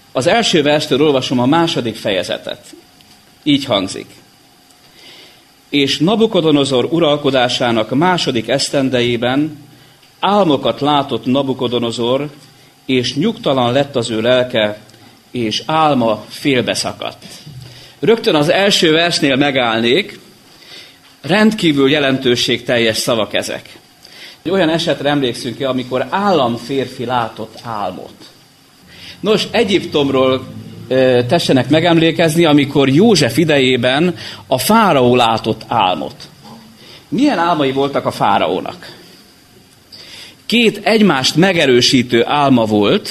Az első verstől olvasom a második fejezetet. Így hangzik. És Nabukodonozor uralkodásának második esztendejében álmokat látott Nabukodonozor, és nyugtalan lett az ő lelke, és álma félbeszakadt. Rögtön az első versnél megállnék, rendkívül jelentőségteljes szavak ezek. Olyan esetre emlékszünk-e, amikor államférfi látott álmot. Nos, Egyiptomról tessenek megemlékezni, amikor József idejében a fáraó látott álmot. Milyen álmai voltak a fáraónak? Két egymást megerősítő álma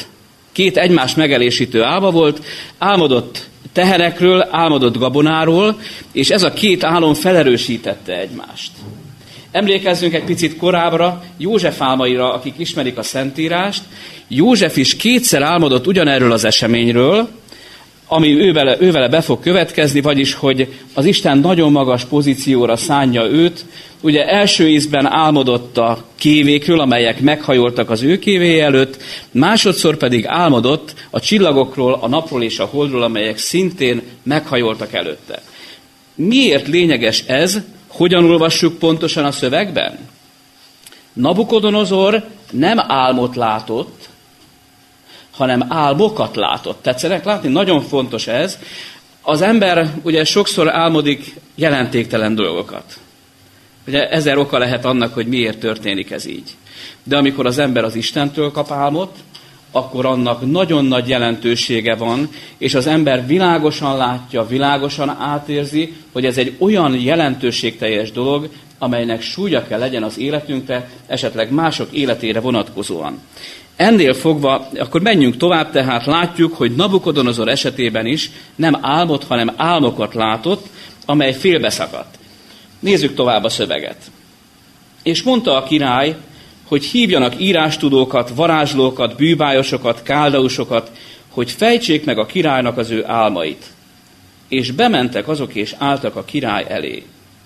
volt, álmodott teherekről, álmodott gabonáról, és ez a két álom felerősítette egymást. Emlékezzünk egy picit korábbra József álmaira, akik ismerik a Szentírást. József is kétszer álmodott ugyanerről az eseményről, ami ővele be fog következni, vagyis, hogy az Isten nagyon magas pozícióra szánja őt. Ugye első ízben álmodott a kévékről, amelyek meghajoltak az ő kévéje előtt, másodszor pedig álmodott a csillagokról, a napról és a holdról, amelyek szintén meghajoltak előtte. Miért lényeges ez? Hogyan olvassuk pontosan a szövegben? Nabukodonozor nem álmot látott, hanem álmokat látott. Tetszenek látni? Nagyon fontos ez. Az ember ugye sokszor álmodik jelentéktelen dolgokat. Ugye 1000 oka lehet annak, hogy miért történik ez így. De amikor az ember az Istentől kap álmot, akkor annak nagyon nagy jelentősége van, és az ember világosan látja, világosan átérzi, hogy ez egy olyan jelentőségteljes dolog, amelynek súlya kell legyen az életünkre, esetleg mások életére vonatkozóan. Ennél fogva, akkor menjünk tovább, tehát látjuk, hogy Nabukodonozor esetében is nem álmot, hanem álmokat látott, amely félbeszakadt. Nézzük tovább a szöveget. És mondta a király, hogy hívjanak írástudókat, varázslókat, bűbájosokat, káldeusokat, hogy fejtsék meg a királynak az ő álmait. És bementek azok, és álltak a király elé.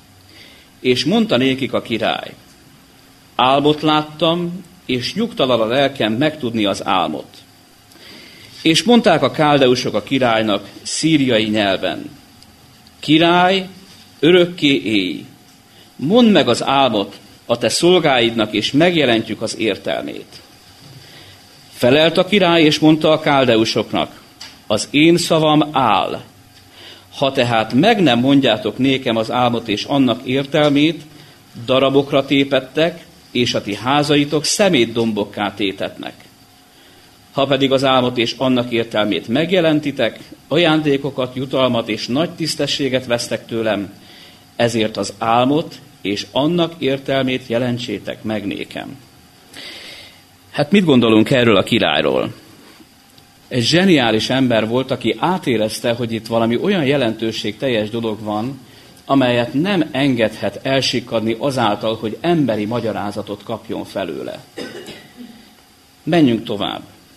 És mondta nékik a király, álmot láttam, és nyugtalan a lelkem megtudni az álmot. És mondták a káldeusok a királynak szíriai nyelven, király, örökké élj, mondd meg az álmot a te szolgáidnak, és megjelentjük az értelmét. Felelt a király, és mondta a káldeusoknak, az én szavam áll. Ha tehát meg nem mondjátok nékem az álmot és annak értelmét, darabokra tépettek, és a ti házaitok szemétdombokká tétetnek. Ha pedig az álmot és annak értelmét megjelentitek, ajándékokat, jutalmat és nagy tisztességet vesztek tőlem, ezért az álmot és annak értelmét jelentsétek meg nékem. Hát mit gondolunk erről a királyról? Egy zseniális ember volt, aki átérezte, hogy itt valami olyan jelentőségteljes dolog van, amelyet nem engedhet elsikkadni azáltal, hogy emberi magyarázatot kapjon felőle. Menjünk tovább.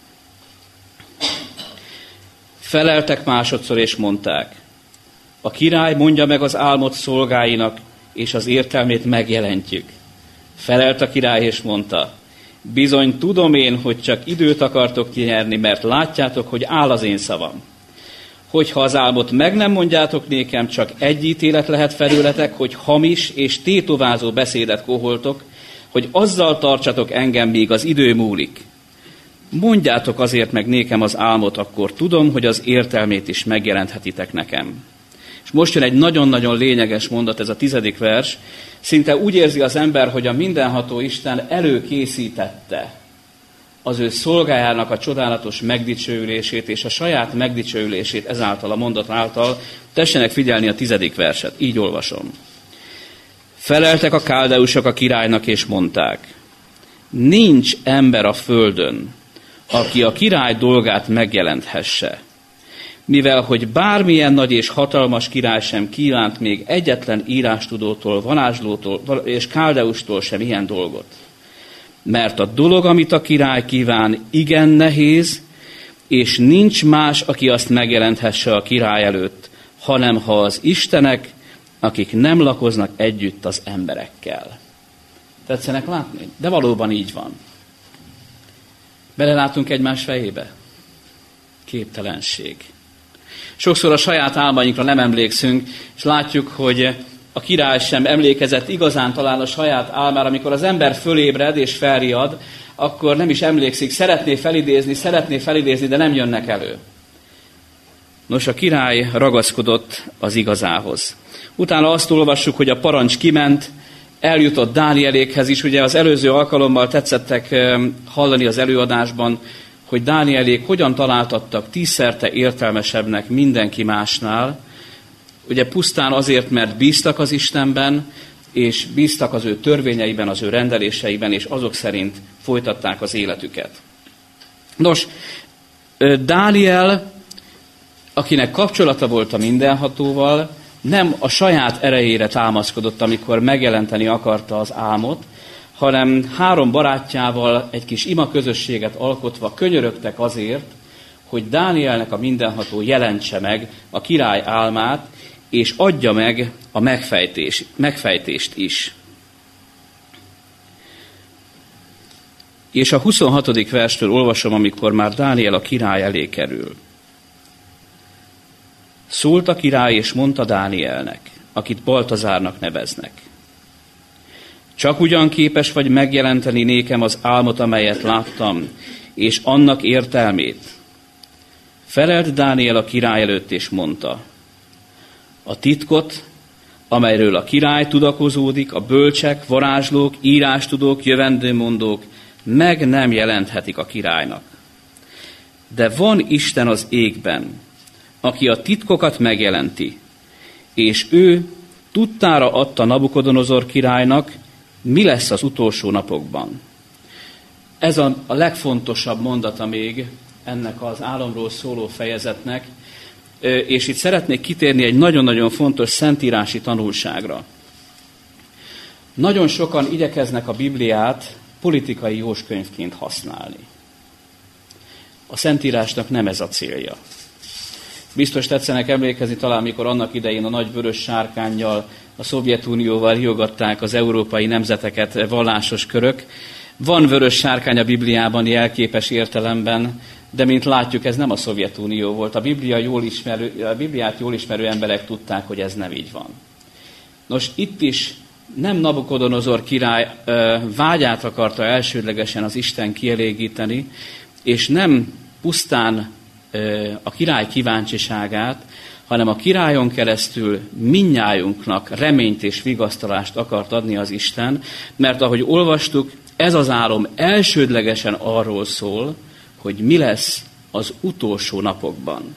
Feleltek másodszor, és mondták, a király mondja meg az álmot szolgáinak, és az értelmét megjelentjük. Felelt a király, és mondta, bizony tudom én, hogy csak időt akartok kinyerni, mert látjátok, hogy áll az én szavam. Hogyha az álmot meg nem mondjátok nékem, csak egy ítélet lehet felőletek, hogy hamis és tétovázó beszédet koholtok, hogy azzal tartsatok engem, míg az idő múlik. Mondjátok azért meg nékem az álmot, akkor tudom, hogy az értelmét is megjelenthetitek nekem. És most jön egy nagyon-nagyon lényeges mondat, ez a 10. vers. Szinte úgy érzi az ember, hogy a mindenható Isten előkészítette az ő szolgájának a csodálatos megdicsőülését és a saját megdicsőülését ezáltal a mondat által. Tessenek figyelni a 10. verset, így olvasom. Feleltek a káldeusok a királynak, és mondták, nincs ember a földön, aki a király dolgát megjelenthesse, mivel hogy bármilyen nagy és hatalmas király sem kívánt még egyetlen írástudótól, varázslótól és káldeustól sem ilyen dolgot. Mert a dolog, amit a király kíván, igen nehéz, és nincs más, aki azt megjelenthesse a király előtt, hanem ha az istenek, akik nem lakoznak együtt az emberekkel. Tetszenek látni? De valóban így van. Belelátunk egymás fejébe? képtelenség. Sokszor a saját álmainkra nem emlékszünk, és látjuk, hogy a király sem emlékezett igazán talán a saját álmára. Amikor az ember fölébred és felriad, akkor nem is emlékszik, szeretné felidézni, de nem jönnek elő. Nos, a király ragaszkodott az igazához. Utána azt olvassuk, hogy a parancs kiment, eljutott Dánielékhez is. Ugye az előző alkalommal tetszettek hallani az előadásban, hogy Dánielék hogyan találtattak 10-szerte értelmesebbnek mindenki másnál. Ugye pusztán azért, mert bíztak az Istenben, és bíztak az ő törvényeiben, az ő rendeléseiben, és azok szerint folytatták az életüket. Nos, Dániel, akinek kapcsolata volt a mindenhatóval, nem a saját erejére támaszkodott, amikor megjelenteni akarta az álmot, hanem 3 barátjával egy kis ima közösséget alkotva könyörögtek azért, hogy Dánielnek a mindenható jelentse meg a király álmát, és adja meg a megfejtést is. És a 26. verstől olvasom, amikor már Dániel a király elé kerül. Szólt a király, és mondta Dánielnek, akit Baltazárnak neveznek. Csak ugyan képes vagy megjelenteni nékem az álmot, amelyet láttam, és annak értelmét. Felelt Dániel a király előtt, és mondta, a titkot, amelyről a király tudakozódik, a bölcsek, varázslók, írástudók, jövendőmondók meg nem jelenthetik a királynak. De van Isten az égben, aki a titkokat megjelenti, és ő tudtára adta Nabukodonozor királynak, mi lesz az utolsó napokban. Ez a legfontosabb mondata még ennek az álomról szóló fejezetnek, és itt szeretnék kitérni egy nagyon-nagyon fontos szentírási tanulságra. Nagyon sokan igyekeznek a Bibliát politikai jóskönyvként használni. A Szentírásnak nem ez a célja. Biztos tetszenek emlékezni talán, mikor annak idején a nagy vörös sárkánnyal, a Szovjetunióval riogatták az európai nemzeteket vallásos körök. Van vörös sárkány a Bibliában jelképes értelemben, de mint látjuk, ez nem a Szovjetunió volt. A Bibliát jól ismerő emberek tudták, hogy ez nem így van. Nos, itt is nem Nabukodonozor király vágyát akarta elsődlegesen az Isten kielégíteni, és nem pusztán a király kíváncsiságát, hanem a királyon keresztül mindnyájunknak reményt és vigasztalást akart adni az Isten, mert ahogy olvastuk, ez az álom elsődlegesen arról szól, hogy mi lesz az utolsó napokban.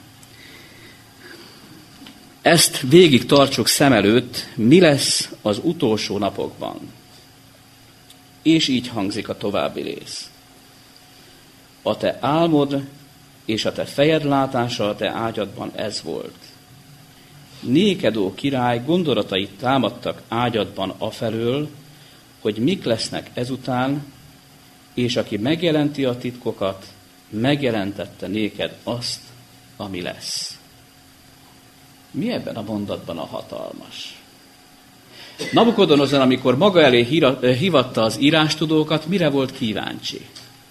Ezt végig tartsuk szem előtt, mi lesz az utolsó napokban. És így hangzik a további rész. A te álmod és a te fejed látása a te ágyadban ez volt. Néked, ó király, gondolatait támadtak ágyadban afelől, hogy mik lesznek ezután, és aki megjelenti a titkokat, megjelentette néked azt, ami lesz. Mi ebben a mondatban a hatalmas? Nabukodonozor, amikor maga elé hívatta az írástudókat, mire volt kíváncsi?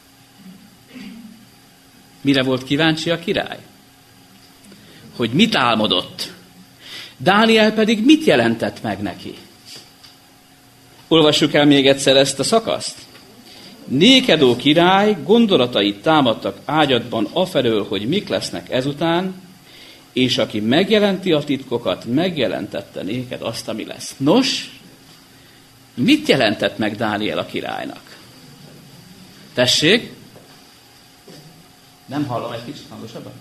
Mire volt kíváncsi a király? Hogy mit álmodott. Dániel pedig mit jelentett meg neki? Olvassuk el még egyszer ezt a szakaszt. Néked, ó király, gondolatait támadtak ágyadban afelől, hogy mik lesznek ezután, és aki megjelenti a titkokat, megjelentette néked azt, ami lesz. Nos, mit jelentett meg Dániel a királynak? Tessék? Nem hallom, egy kicsit hangosabban?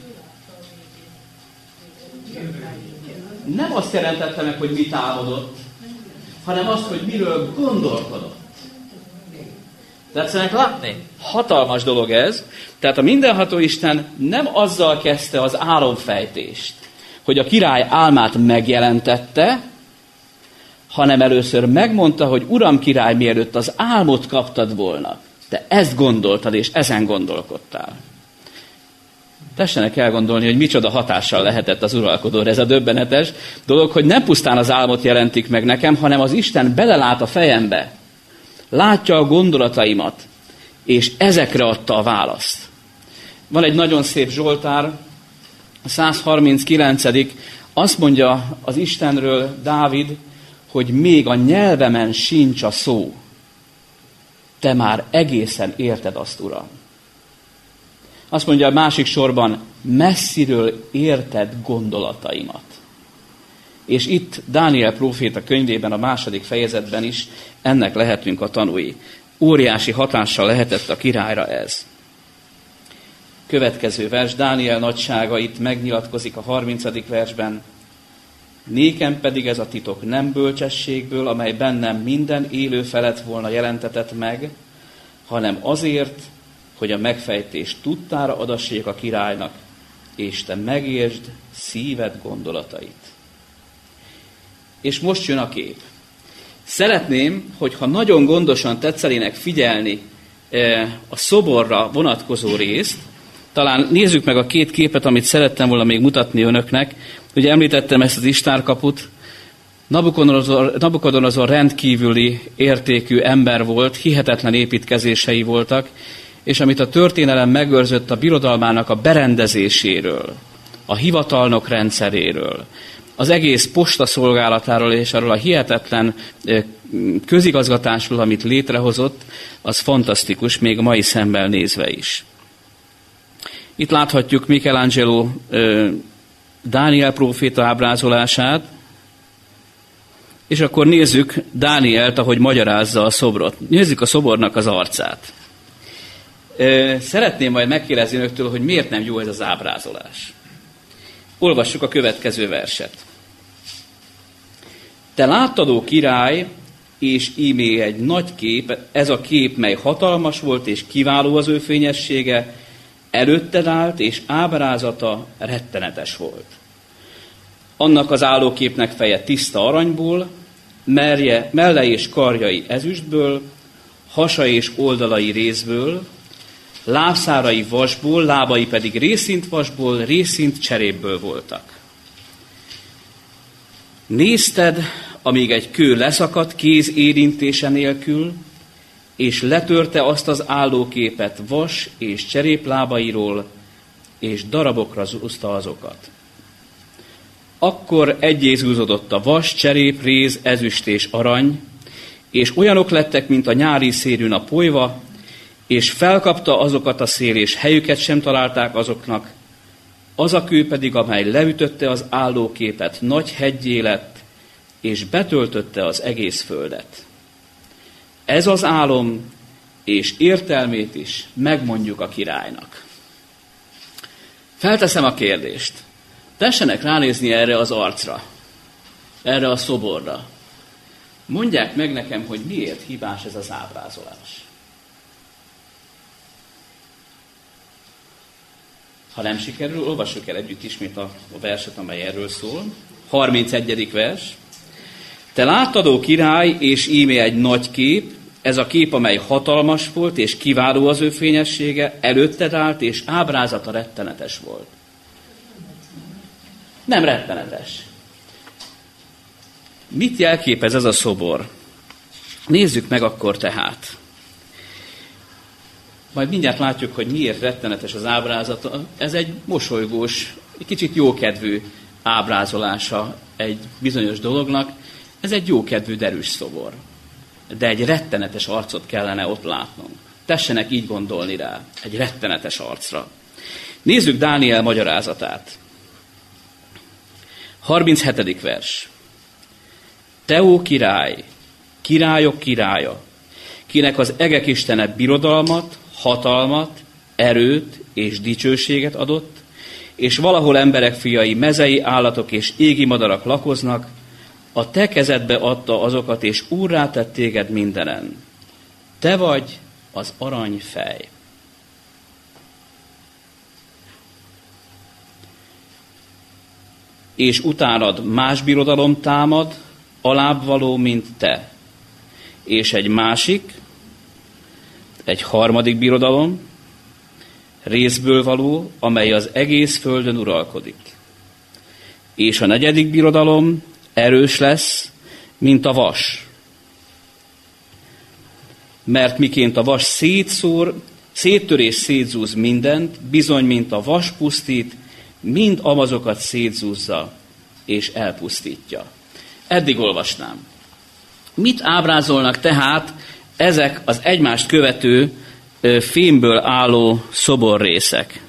Nem azt jelentette meg, hogy mit álmodott, hanem azt, hogy miről gondolkodott. Tetszenek látni? Hatalmas dolog ez. Tehát a mindenható Isten nem azzal kezdte az álomfejtést, hogy a király álmát megjelentette, hanem először megmondta, hogy Uram király, mielőtt az álmot kaptad volna, te ezt gondoltad, és ezen gondolkodtál. Tessenek elgondolni, hogy micsoda hatással lehetett az uralkodóra ez a döbbenetes dolog, hogy nem pusztán az álmot jelentik meg nekem, hanem az Isten belelát a fejembe, látja a gondolataimat, és ezekre adta a választ. Van egy nagyon szép Zsoltár, a 139. Azt mondja az Istenről Dávid, hogy még a nyelvemen sincs a szó. Te már egészen érted azt, Uram. Azt mondja a másik sorban, messziről érted gondolataimat. És itt Dániel próféta könyvében, a 2. fejezetben is ennek lehetünk a tanúi. Óriási hatással lehetett a királyra ez. Következő vers, Dániel nagysága itt megnyilatkozik a 30. versben. Nékem pedig ez a titok nem bölcsességből, amely bennem minden élő felett volna jelentetett meg, hanem azért, hogy a megfejtést tudtára adassék a királynak, és te megértsd szíved gondolatait. És most jön a kép. Szeretném, hogyha nagyon gondosan tetszelének figyelni a szoborra vonatkozó részt, talán nézzük meg a 2 képet, amit szerettem volna még mutatni önöknek. Ugye említettem ezt az istárkaput. Nabukodonozor rendkívüli értékű ember volt, hihetetlen építkezései voltak, és amit a történelem megőrzött a birodalmának a berendezéséről, a hivatalnok rendszeréről, az egész postaszolgálatáról és arról a hihetetlen közigazgatásról, amit létrehozott, az fantasztikus, még mai szemmel nézve is. Itt láthatjuk Michelangelo Dániel próféta ábrázolását, és akkor nézzük Dánielt, ahogy magyarázza a szobrot. Nézzük a szobornak az arcát. Szeretném majd megkérdezni önöktől, hogy miért nem jó ez az ábrázolás. Olvassuk a következő verset. Te láttad, ó király, és ímé egy nagy kép, ez a kép, mely hatalmas volt, és kiváló az ő fényessége, előtted állt, és ábrázata rettenetes volt. Annak az állóképnek feje tiszta aranyból, melle és karjai ezüstből, hasa és oldalai rézből, lábszárai vasból, lábai pedig részint vasból, részint cserépből voltak. Nézted, amíg egy kő leszakadt kéz érintése nélkül, és letörte azt az állóképet vas és cseréplábairól, és darabokra zúzta azokat. Akkor egyé zúzódott a vas, cserép, réz, ezüst és arany, és olyanok lettek, mint a nyári szélűn a polyva, és felkapta azokat a szél, és helyüket sem találták azoknak. Az a kő pedig, amely leütötte az állóképet, nagy heggyé lett, és betöltötte az egész földet. Ez az álom, és értelmét is megmondjuk a királynak. Felteszem a kérdést. Tessenek ránézni erre az arcra, erre a szoborra. Mondják meg nekem, hogy miért hibás ez az ábrázolás. Ha nem sikerül, olvassuk el együtt ismét a verset, amely erről szól. 31. vers. Te láttad, ó király, és íme egy nagy kép, ez a kép, amely hatalmas volt, és kiváló az ő fényessége, előtted állt, és ábrázata rettenetes volt. Nem rettenetes. Mit jelképez ez a szobor? Nézzük meg akkor tehát. Majd mindjárt látjuk, hogy miért rettenetes az ábrázata. Ez egy mosolygós, egy kicsit jókedvű ábrázolása egy bizonyos dolognak. Ez egy jókedvű, derűs szobor. De egy rettenetes arcot kellene ott látnunk. Tessenek így gondolni rá, egy rettenetes arcra. Nézzük Dániel magyarázatát. 37. vers. Te, ó király, királyok királya, kinek az egek istene birodalmat, hatalmat, erőt és dicsőséget adott, és valahol emberek fiai, mezei állatok és égi madarak lakoznak, a te kezedbe adta azokat, és úrrá tett téged mindenen. Te vagy az aranyfej. És utánad más birodalom támad, alább való, mint te. És egy másik, egy harmadik birodalom, részből való, amely az egész földön uralkodik. És a negyedik birodalom erős lesz, mint a vas. Mert miként a vas szétszór, Széttör és szétzúz mindent, bizony, mint a vas pusztít, mind amazokat szétzúzza és elpusztítja. Eddig olvasnám. Mit ábrázolnak tehát ezek az egymást követő fémből álló szoborrészek?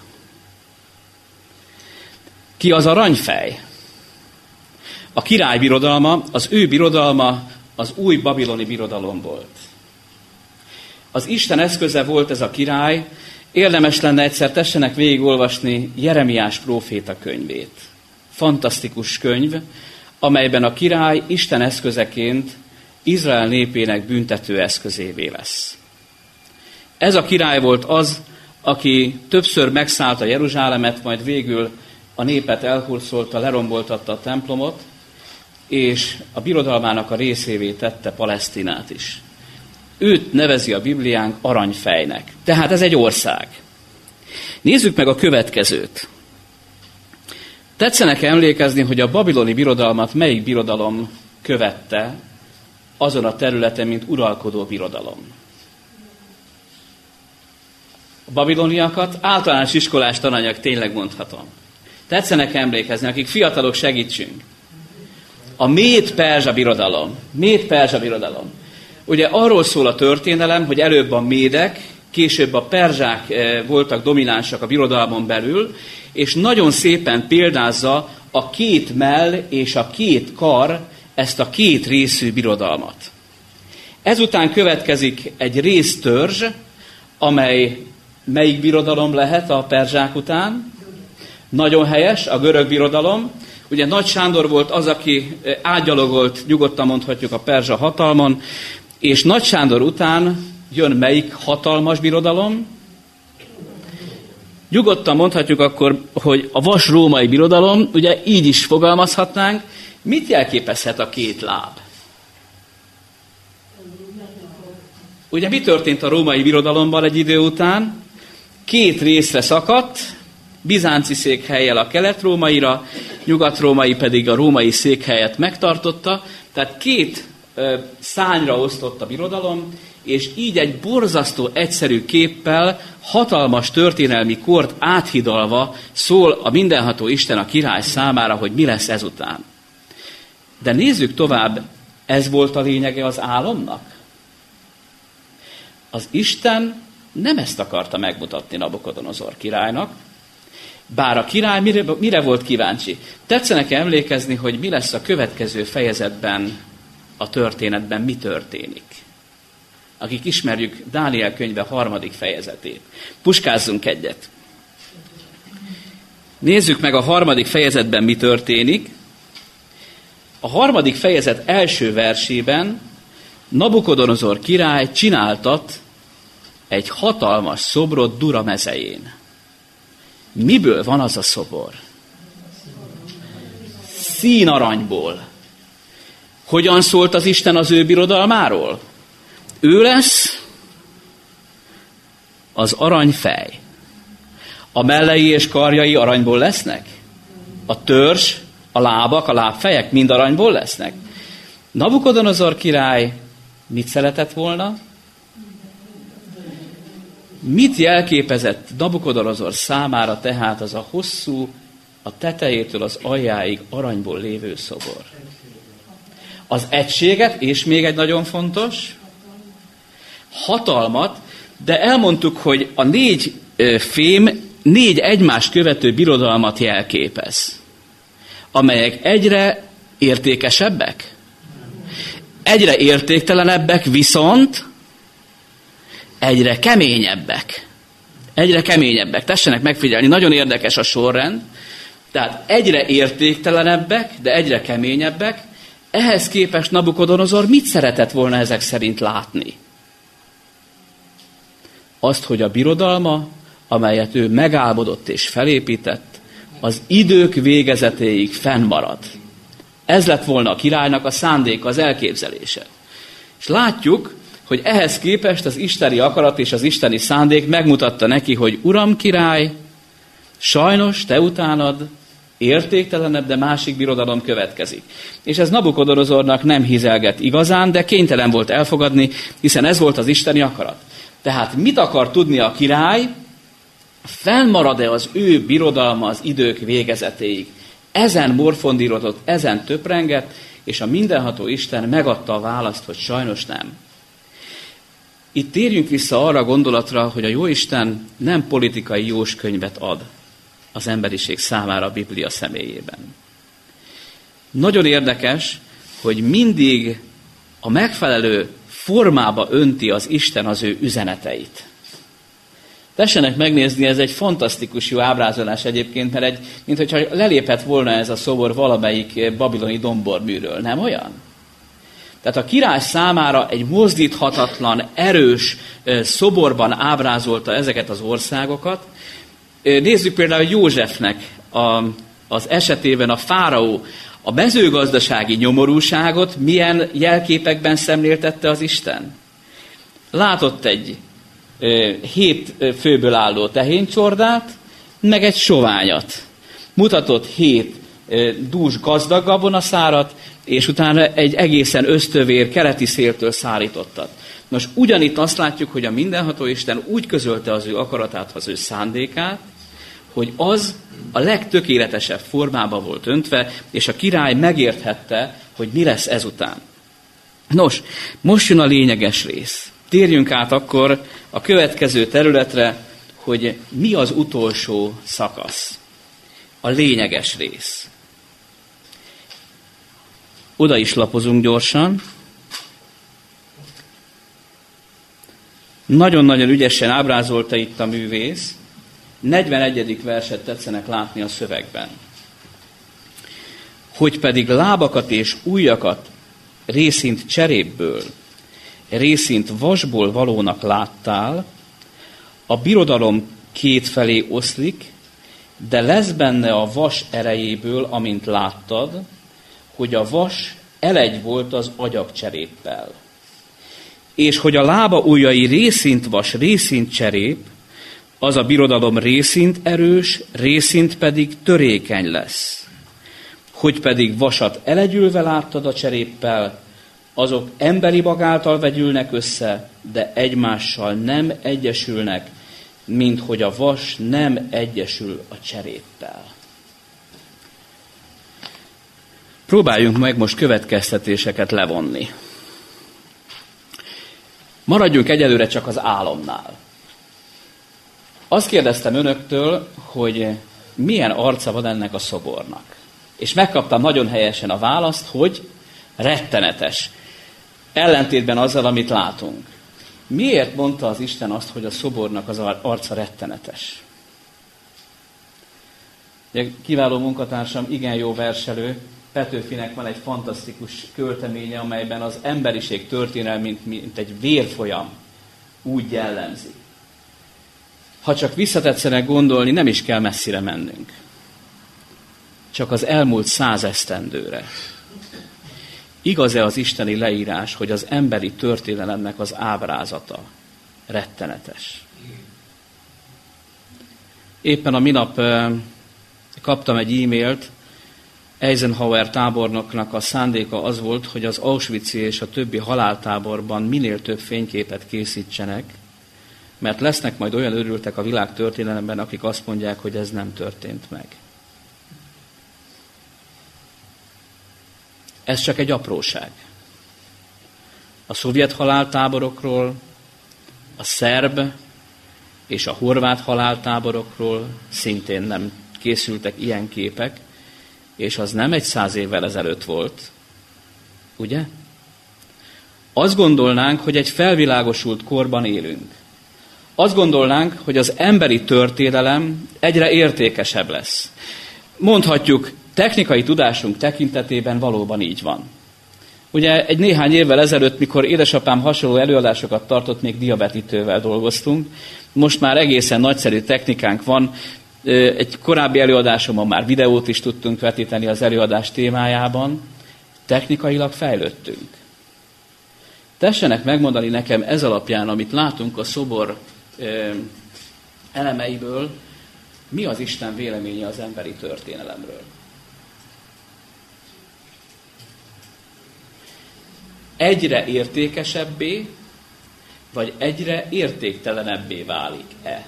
Ki az aranyfej? A király birodalma, az ő birodalma az új babiloni birodalom volt. Az Isten eszköze volt ez a király, érdemes lenne egyszer tessenek végigolvasni Jeremiás próféta könyvét. Fantasztikus könyv, amelyben a király Isten eszközeként Izrael népének büntető eszközévé lesz. Ez a király volt az, aki többször megszállta Jeruzsálemet, majd végül a népet elhurcolta, leromboltatta a templomot, és a birodalmának a részévé tette Palesztinát is. Őt nevezi a Bibliánk aranyfejnek. Tehát ez egy ország. Nézzük meg a következőt. Tetszenek emlékezni, hogy a babiloni birodalmat melyik birodalom követte azon a területen, mint uralkodó birodalom. A babiloniakat általános iskolás tananyag, tényleg mondhatom. Tetszenek emlékezni, akik fiatalok, segítsünk. A Méd-Perzsa birodalom. Méd-Perzsa birodalom. Ugye arról szól a történelem, hogy előbb a médek, később a perzsák voltak dominánsak a birodalmon belül, és nagyon szépen példázza a két mell és a két kar ezt a két részű birodalmat. Ezután következik egy résztörzs, amely melyik birodalom lehet a perzsák után? Nagyon helyes, a görög birodalom. Ugye Nagy Sándor volt az, aki átgyalogolt, nyugodtan mondhatjuk, a perzsa hatalmon, és Nagy Sándor után jön melyik hatalmas birodalom? Nyugodtan mondhatjuk akkor, hogy a vas-római birodalom, ugye így is fogalmazhatnánk. Mit jelképezhet a két láb? Ugye mi történt a római birodalomban egy idő után? Két részre szakadt, bizánci székhellyel a kelet-rómaira, nyugat-római pedig a római székhelyet megtartotta, tehát két szárnyra osztott a birodalom, és így egy borzasztó egyszerű képpel, hatalmas történelmi kort áthidalva szól a mindenható Isten a király számára, hogy mi lesz ezután. De nézzük tovább, ez volt a lényege az álomnak? Az Isten nem ezt akarta megmutatni Nabukodonozor királynak, bár a király mire volt kíváncsi. Tetszenek emlékezni, hogy mi lesz a következő fejezetben, a történetben, mi történik. Akik ismerjük Dániel könyve 3. fejezetét. Puskázzunk egyet. Nézzük meg a 3. fejezetben mi történik. A 3. fejezet első versében Nabukodonozor király csináltat egy hatalmas szobrot Dura mezején. Miből van az a szobor? Színaranyból. Hogyan szólt az Isten az ő birodalmáról? Ő lesz az aranyfej. A mellei és karjai aranyból lesznek? A törzs, a lábak, a lábfejek mind aranyból lesznek? Nabukodonozor király mit szeretett volna? Mit jelképezett Nabukodonozor számára tehát az a hosszú, a tetejétől az aljáig aranyból lévő szobor? Az egységet, és még egy nagyon fontos, hatalmat, de elmondtuk, hogy a 4 fém 4 egymást követő birodalmat jelképez, amelyek egyre értékesebbek, egyre értéktelenebbek, viszont egyre keményebbek. Egyre keményebbek. Tessenek megfigyelni, nagyon érdekes a sorrend. Tehát egyre értéktelenebbek, de egyre keményebbek. Ehhez képest Nabukodonozor mit szeretett volna ezek szerint látni? Azt, hogy a birodalma, amelyet ő megálmodott és felépített, az idők végezetéig fennmarad. Ez lett volna a királynak a szándéka, az elképzelése. És látjuk, hogy ehhez képest az isteni akarat és az isteni szándék megmutatta neki, hogy Uram király, sajnos te utánad értéktelenebb, de másik birodalom következik. És ez Nabukodonozornak nem hizelgett igazán, de kénytelen volt elfogadni, hiszen ez volt az isteni akarat. Tehát mit akar tudni a király? Fennmarad-e az ő birodalma az idők végezetéig? Ezen morfondírozott, ezen töprengett, és a mindenható Isten megadta a választ, hogy sajnos nem. Itt térjünk vissza arra a gondolatra, hogy a Jóisten nem politikai jóskönyvet ad az emberiség számára a Biblia személyében. Nagyon érdekes, hogy mindig a megfelelő formába önti az Isten az ő üzeneteit. Tessenek megnézni, ez egy fantasztikus jó ábrázolás egyébként, mert mintha lelépett volna ez a szobor valamelyik babiloni domborműről, nem olyan? Tehát a király számára egy mozdíthatatlan, erős szoborban ábrázolta ezeket az országokat. Nézzük például Józsefnek az esetében a fáraó a mezőgazdasági nyomorúságot milyen jelképekben szemléltette az Isten. Látott egy 7 főből álló tehéncsordát, meg egy soványat. Mutatott 7 dús gazdag gabonaszárat, és utána egy egészen ösztövér keleti széltől szárítottat. Nos, ugyanitt azt látjuk, hogy a mindenható Isten úgy közölte az ő akaratát, az ő szándékát, hogy az a legtökéletesebb formában volt öntve, és a király megérthette, hogy mi lesz ezután. Nos, most jön a lényeges rész. Térjünk át akkor a következő területre, hogy mi az utolsó szakasz. A lényeges rész. Oda is lapozunk gyorsan. Nagyon-nagyon ügyesen ábrázolta itt a művész. 41. verset tetszenek látni a szövegben. Hogy pedig lábakat és ujjakat részint cserépből, részint vasból valónak láttál, a birodalom kétfelé oszlik, de lesz benne a vas erejéből, amint láttad, hogy a vas elegy volt az agyagcseréppel. És hogy a lába ujjai részint vas, részint cserép, az a birodalom részint erős, részint pedig törékeny lesz. Hogy pedig vasat elegyülve láttad a cseréppel, azok emberi mag által vegyülnek össze, de egymással nem egyesülnek, mint hogy a vas nem egyesül a cseréppel. Próbáljunk meg most következtetéseket levonni. Maradjunk egyelőre csak az álomnál. Azt kérdeztem önöktől, hogy milyen arca van ennek a szobornak. És megkaptam nagyon helyesen a választ, hogy rettenetes. Ellentétben azzal, amit látunk. Miért mondta az Isten azt, hogy a szobornak az arca rettenetes? Kiváló munkatársam, igen jó verselő, Petőfinek van egy fantasztikus költeménye, amelyben az emberiség történelmét, mint egy vérfolyam úgy jellemzi. Ha csak visszatetszenek gondolni, nem is kell messzire mennünk. Csak az elmúlt 100 esztendőre. Igaz-e az isteni leírás, hogy az emberi történelemnek az ábrázata rettenetes? Éppen a minap kaptam egy e-mailt, Eisenhower tábornoknak a szándéka az volt, hogy az Auschwitz-i és a többi haláltáborban minél több fényképet készítsenek, mert lesznek majd olyan örültek a világ történelemben, akik azt mondják, hogy ez nem történt meg. Ez csak egy apróság. A szovjet haláltáborokról, a szerb és a horvát haláltáborokról szintén nem készültek ilyen képek, és az nem egy 100 évvel ezelőtt volt, ugye? Azt gondolnánk, hogy egy felvilágosult korban élünk. Azt gondolnánk, hogy az emberi történelem egyre értékesebb lesz. Mondhatjuk, technikai tudásunk tekintetében valóban így van. Ugye egy néhány évvel ezelőtt, mikor édesapám hasonló előadásokat tartott, még diabetitővel dolgoztunk. Most már egészen nagyszerű technikánk van. Egy korábbi előadásomban már videót is tudtunk vetíteni az előadás témájában. Technikailag fejlődtünk. Tessenek megmondani nekem ez alapján, amit látunk a szobor elemeiből, mi az Isten véleménye az emberi történelemről. Egyre értékesebbé, vagy egyre értéktelenebbé válik-e?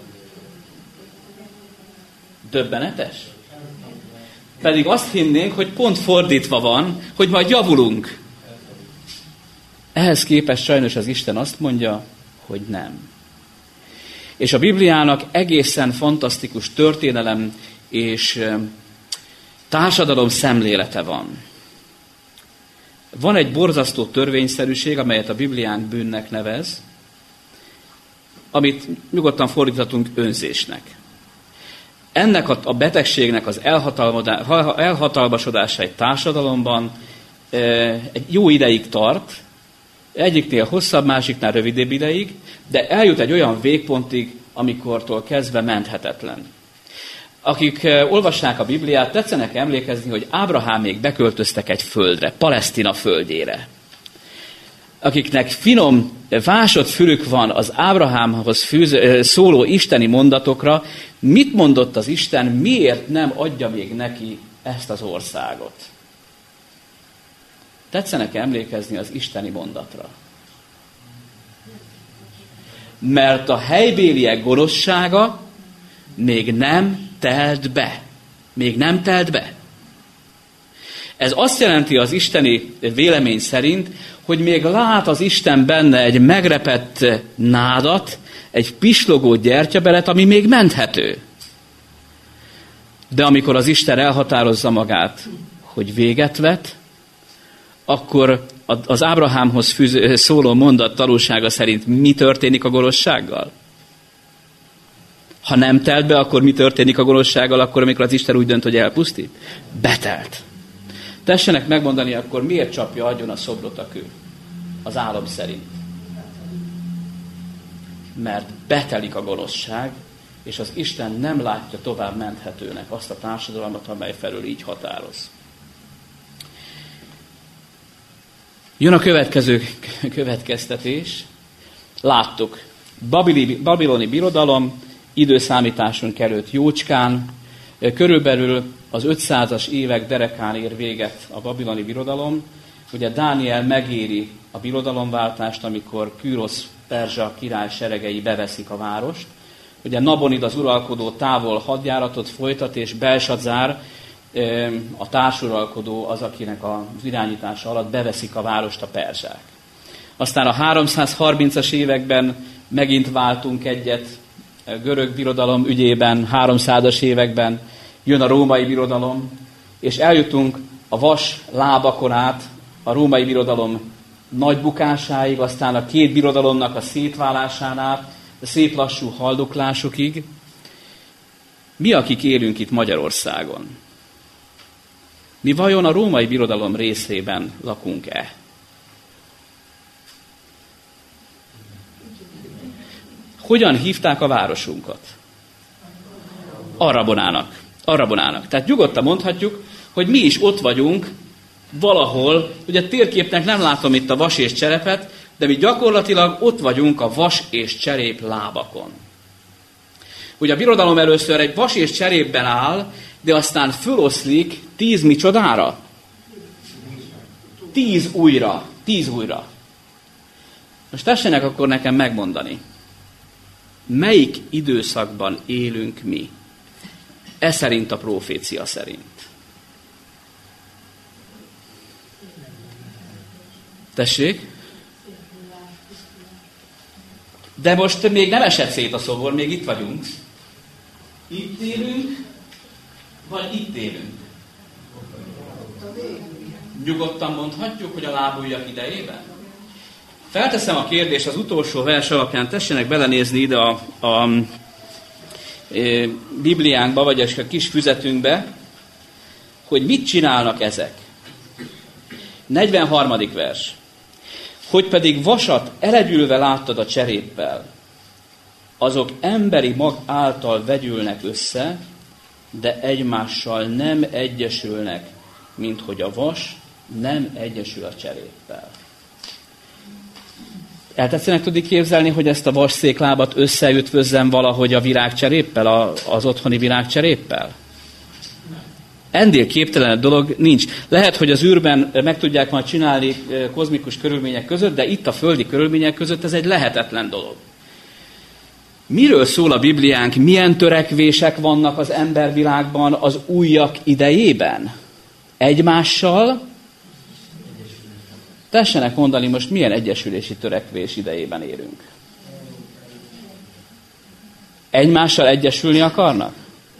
Döbbenetes? Pedig azt hinnénk, hogy pont fordítva van, hogy majd javulunk. Ehhez képest sajnos az Isten azt mondja, hogy nem. És a Bibliának egészen fantasztikus történelem és társadalom szemlélete van. Van egy borzasztó törvényszerűség, amelyet a Bibliánk bűnnek nevez, amit nyugodtan fordíthatunk önzésnek. Ennek a betegségnek az elhatalmasodása egy társadalomban egy jó ideig tart, egyiknél hosszabb, másiknál rövidebb ideig, de eljut egy olyan végpontig, amikortól kezdve menthetetlen. Akik olvassák a Bibliát, tetszenek emlékezni, hogy Ábrahámék beköltöztek egy földre, Palesztina földjére. Akiknek finom, vásott fülük van az Ábrahámhoz szóló isteni mondatokra, mit mondott az Isten, miért nem adja még neki ezt az országot? Tetszenek emlékezni az isteni mondatra. Mert a helybéliek gonoszsága még nem telt be. Még nem telt be. Ez azt jelenti az isteni vélemény szerint, hogy még lát az Isten benne egy megrepett nádat, egy pislogó gyertyabelet, ami még menthető. De amikor az Isten elhatározza magát, hogy véget vet, akkor az Ábrahámhoz szóló mondat tanulsága szerint mi történik a gonoszsággal? Ha nem telt be, akkor mi történik a gonoszsággal, akkor amikor az Isten úgy dönt, hogy elpusztít? Betelt. Tessenek megmondani, akkor miért csapja agyon a szobrot a kő? Az álom szerint. Mert betelik a gonoszság, és az Isten nem látja tovább menthetőnek azt a társadalmat, amely felől így határoz. Jön a következő következtetés. Láttuk. Babiloni birodalom, időszámításunk előtt jócskán, körülbelül az 500-as évek derekán ér véget a babiloni birodalom. Ugye Dániel megéri a birodalomváltást, amikor Kűrosz perzsa király seregei beveszik a várost. Ugye Nabonid az uralkodó távol hadjáratot folytat, és Belsazár, a társuralkodó az, akinek az irányítása alatt beveszik a várost a perzsák. Aztán a 330-as években megint váltunk egyet, görög birodalom ügyében, 300-as években jön a római birodalom, és eljutunk a vas lábakon át a római birodalom nagy bukásáig, aztán a két birodalomnak a szétválásán át, a szép lassú haldoklásokig. Mi, akik élünk itt Magyarországon, mi vajon a római birodalom részében lakunk-e? Hogyan hívták a városunkat? Arrabonának. Tehát nyugodtan mondhatjuk, hogy mi is ott vagyunk valahol, ugye térképnek nem látom itt a vas és cserepet, de mi gyakorlatilag ott vagyunk a vas és cserép lábakon. Ugye a birodalom először egy vas és cserépben áll, de aztán föloszlik 10 micsodára? 10 újra. Most tessenek akkor nekem megmondani, melyik időszakban élünk mi? Ez szerint a profécia szerint. Tessék? De most még nem esett szét a szobor, még itt vagyunk. Itt élünk, vagy itt élünk? Nyugodtan mondhatjuk, hogy a lábujjak idejében? Felteszem a kérdést az utolsó vers alapján, tessenek belenézni ide a Bibliánkba, vagy a kis füzetünkbe, hogy mit csinálnak ezek. 43. vers. Hogy pedig vasat elegyülve láttad a cseréppel, azok emberi mag által vegyülnek össze, de egymással nem egyesülnek, mint hogy a vas nem egyesül a cseréppel. El tetszenek tudni képzelni, hogy ezt a vasszéklábat összeütvözzem valahogy a virágcseréppel, az otthoni virágcseréppel? Ennél képtelenebb dolog nincs. Lehet, hogy az űrben meg tudják majd csinálni kozmikus körülmények között, de itt a földi körülmények között ez egy lehetetlen dolog. Miről szól a Bibliánk? Milyen törekvések vannak az embervilágban az újak idejében? Egymással? Tessenek mondani, most milyen egyesülési törekvés idejében élünk? Egymással egyesülni akarnak?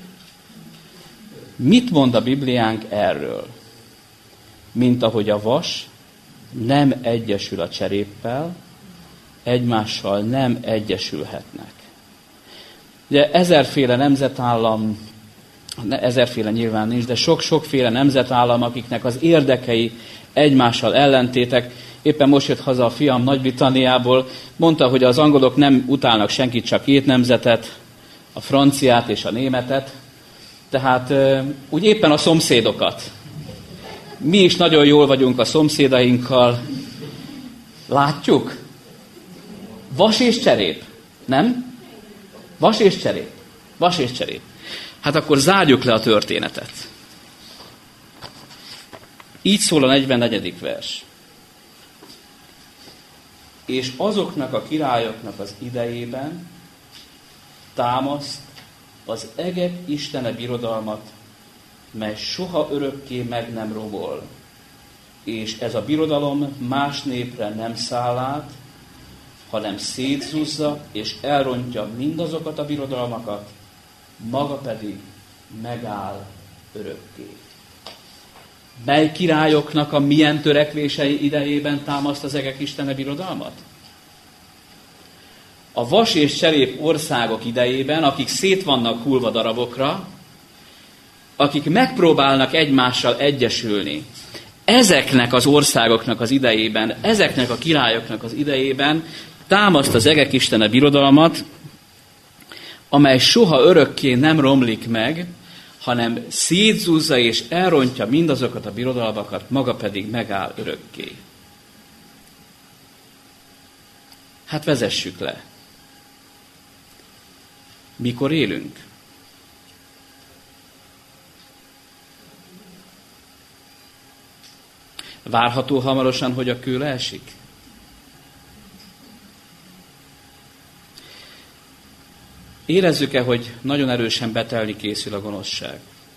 Mit mond a Bibliánk erről? Mint ahogy a vas nem egyesül a cseréppel, egymással nem egyesülhetnek. Ugye ezerféle nemzetállam, ezerféle nyilván nincs, de sok-sokféle nemzetállam, akiknek az érdekei egymással ellentétek. Éppen most jött haza a fiam Nagy-Britanniából, mondta, hogy az angolok nem utálnak senkit, csak két nemzetet, a franciát és a németet, tehát úgy éppen a szomszédokat. Mi is nagyon jól vagyunk a szomszédainkkal. Látjuk? Vas és cserép, nem? Vas és cserép. Vas és cserép. Hát akkor zárjuk le a történetet. Így szól a 44. vers. És azoknak a királyoknak az idejében támaszt az egek Istene birodalmat, mely soha örökké meg nem romol. És ez a birodalom más népre nem száll át, hanem szétzúzza és elrontja mindazokat a birodalmakat, maga pedig megáll örökké. Mely királyoknak a milyen törekvései idejében támaszt az egek Istene birodalmat? A vas és cserép országok idejében, akik szét vannak hullva darabokra, akik megpróbálnak egymással egyesülni, ezeknek az országoknak az idejében, ezeknek a királyoknak az idejében támaszt az egek Istene birodalmat, amely soha örökké nem romlik meg, hanem szétzúzza és elrontja mindazokat a birodalmakat, maga pedig megáll örökké. Hát vezessük le. Mikor élünk? Várható hamarosan, hogy a kő leesik? Érezzük-e, hogy nagyon erősen betelni készül a gonoszság?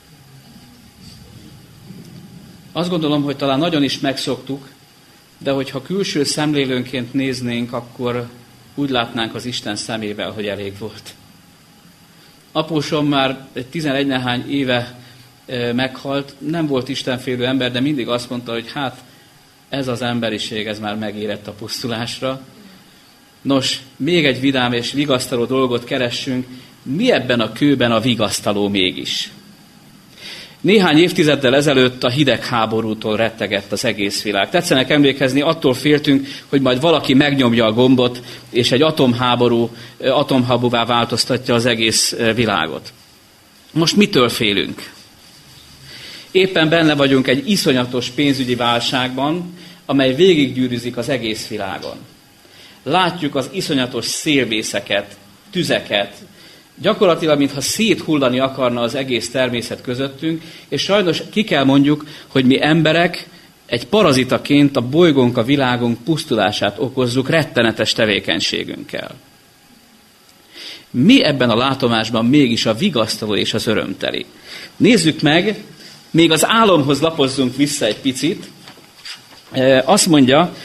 Azt gondolom, hogy talán nagyon is megszoktuk, de hogyha külső szemlélőnként néznénk, akkor úgy látnánk az Isten szemével, hogy elég volt. Apósom már 11 nehány éve meghalt, nem volt istenfélő ember, de mindig azt mondta, hogy hát ez az emberiség, ez már megérett a pusztulásra. Nos, még egy vidám és vigasztaló dolgot keressünk, mi ebben a kőben a vigasztaló mégis? Néhány évtizeddel ezelőtt a hidegháborútól rettegett az egész világ. Tetszenek emlékezni, attól féltünk, hogy majd valaki megnyomja a gombot, és egy atomháborúvá változtatja az egész világot. Most mitől félünk? Éppen benne vagyunk egy iszonyatos pénzügyi válságban, amely végiggyűrűzik az egész világon. Látjuk az iszonyatos szélvészeket, tüzeket, gyakorlatilag, mintha széthullani akarna az egész természet közöttünk, és sajnos ki kell mondjuk, hogy mi emberek egy parazitaként a bolygónk, a világunk pusztulását okozzuk rettenetes tevékenységünkkel. Mi ebben a látomásban mégis a vigasztaló és az örömteli? Nézzük meg, még az álomhoz lapozzunk vissza egy picit. Azt mondja,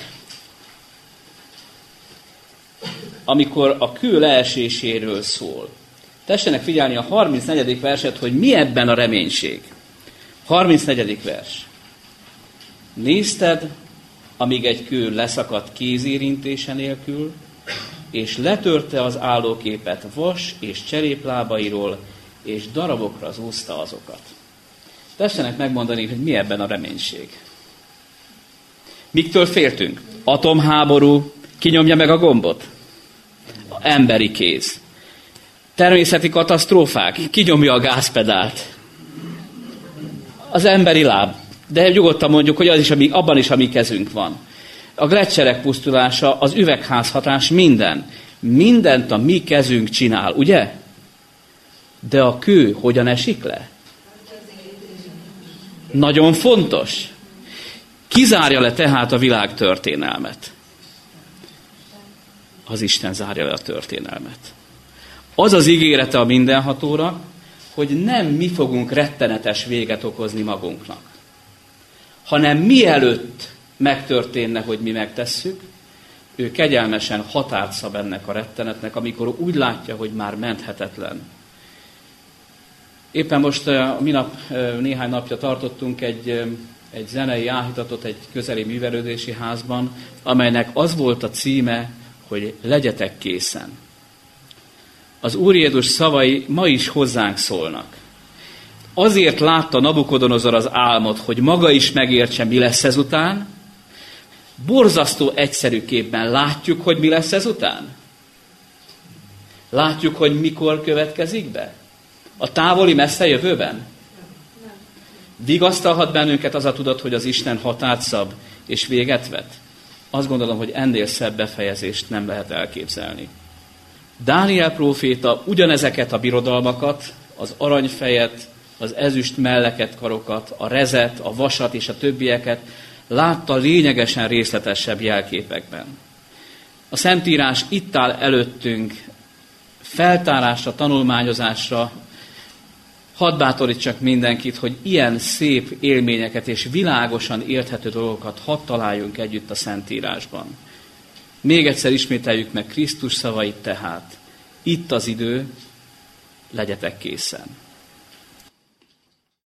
amikor a kő leeséséről szól. Tessenek figyelni a 34. verset, hogy mi ebben a reménység. 34. vers. Nézted, amíg egy kő leszakadt kézérintése nélkül, és letörte az állóképet vas és cseréplábairól, és darabokra zúzta azokat. Tessenek megmondani, hogy mi ebben a reménység. Miktől féltünk? Atomháború, kinyomja meg a gombot? Emberi kéz. Természeti katasztrófák, kinyomja a gázpedált. Az emberi láb. De nyugodtan mondjuk, hogy az is, abban is a mi kezünk van. A gleccserek pusztulása, az üvegházhatás, minden. Mindent a mi kezünk csinál, ugye? De a kő hogyan esik le? Nagyon fontos. Ki zárja le tehát a világ történelmet? Az Isten zárja le a történelmet. Az az ígérete a mindenhatóra, hogy nem mi fogunk rettenetes véget okozni magunknak, hanem mielőtt megtörténne, hogy mi megtesszük, ő kegyelmesen határt szab ennek a rettenetnek, amikor úgy látja, hogy már menthetetlen. Éppen most néhány napja tartottunk egy zenei áhítatot egy közeli művelődési házban, amelynek az volt a címe, hogy legyetek készen. Az Úr Jézus szavai ma is hozzánk szólnak. Azért látta Nabukodonozor az álmot, hogy maga is megértse, mi lesz ezután. Borzasztó egyszerű képben látjuk, hogy mi lesz ezután. Látjuk, hogy mikor következik be. A távoli messze jövőben. Vigasztalhat bennünket az a tudat, hogy az Isten határt szab és véget vet. Azt gondolom, hogy ennél szebb befejezést nem lehet elképzelni. Dániel próféta ugyanezeket a birodalmakat, az aranyfejet, az ezüst melleket, karokat, a rezet, a vasat és a többieket látta lényegesen részletesebb jelképekben. A Szentírás itt áll előttünk feltárásra, tanulmányozásra. Hadd bátorítsak mindenkit, hogy ilyen szép élményeket és világosan érthető dolgokat hadd találjunk együtt a Szentírásban. Még egyszer ismételjük meg Krisztus szavait tehát. Itt az idő, legyetek készen.